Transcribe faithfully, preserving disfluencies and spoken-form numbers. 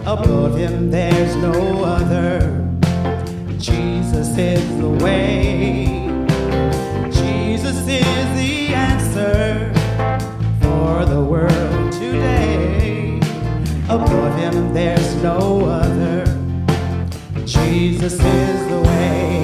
Above him there's no other. Jesus is the way. Jesus is the answer for the world today. Above him there's no other. Jesus is the way.